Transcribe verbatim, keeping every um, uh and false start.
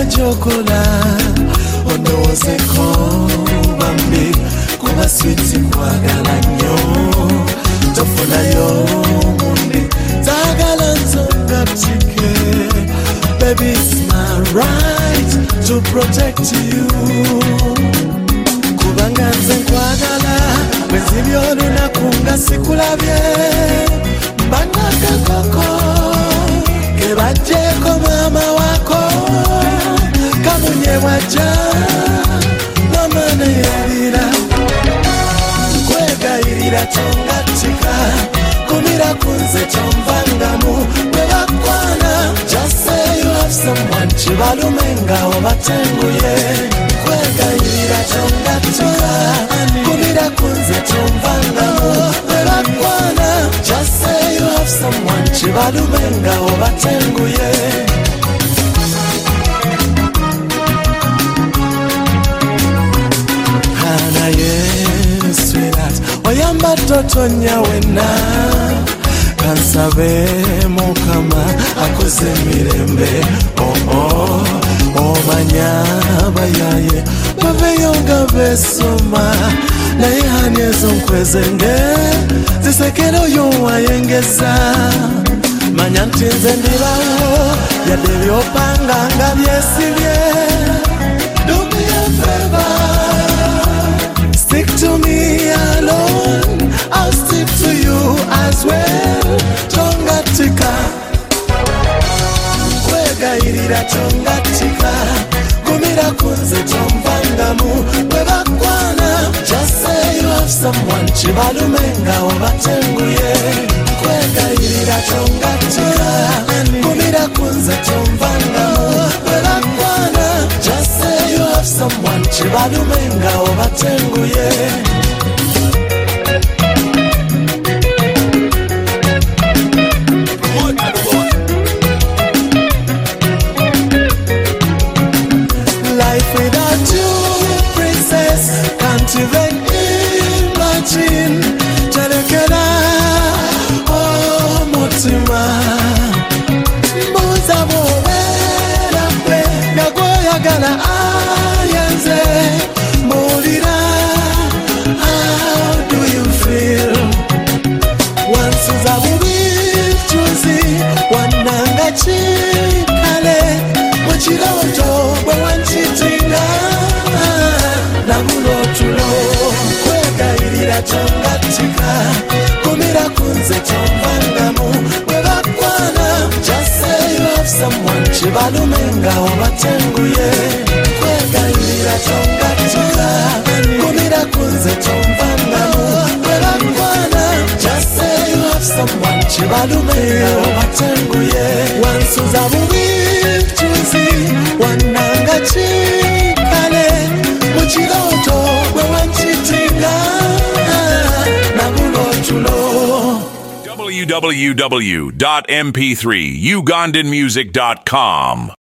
jokola ondowozeko bambi kuba switi kwagala nnyo tofunayo mundi tagala nzongatike. Baby, it's my right to protect you. Kubanga nze nkwagala bwezibyo olunaku nga sikulabye mbanga kakoko kebajjeko mama wako kamunye wajja nomane yalira kwegayirira tongatika kumira kunze tomvangamu bwebakwana just say you have someone chibalumenga obatenguye kwegayirira tongatika kumira kunze tomvangamu bwebakwana just say you have someone chibalumenga obatenguye. Oyamba totonya wena kansabe mukama akoze mirembe oh oh omanya bayaye baveyonga besoma naye hanezo nkwezenge zisekero yo wayengeza manya ntinze ndirawo yadde byopanga nga byesibye. Do me a favor, stick to me alone, I'll stick to you as well. Tongatika kwegayirira tongatika kumira kunze tomvangamu bwebakwana just say you have someone chibalumenga obatenguye kwegayirira tongatika kumira kunze tomvangamu bwebakwana just say you have someone chibalumenga obatenguye. Life without you, princess, can't even imagine. Chalekela, oh mutima, mbuza mwera kwe, nagoya gala ayanze, mulira. How do you feel? Once uza bubichuzi, wananga chikale, muchiroto bwe wanchitinga namulotulo kwegayirira tongatika kumira kunze tomvangamu bwebakwana just say you have someone chibalumenga obatenguye kwegayirira tongatika kumira kunze tomvangamu bwebakwana just say you have someone chibalumenga obatenguye. Wansuza bubi wananga chikale muchiroto bwe wanchitinga namulotulo. w w w dot m p three ugandan music dot com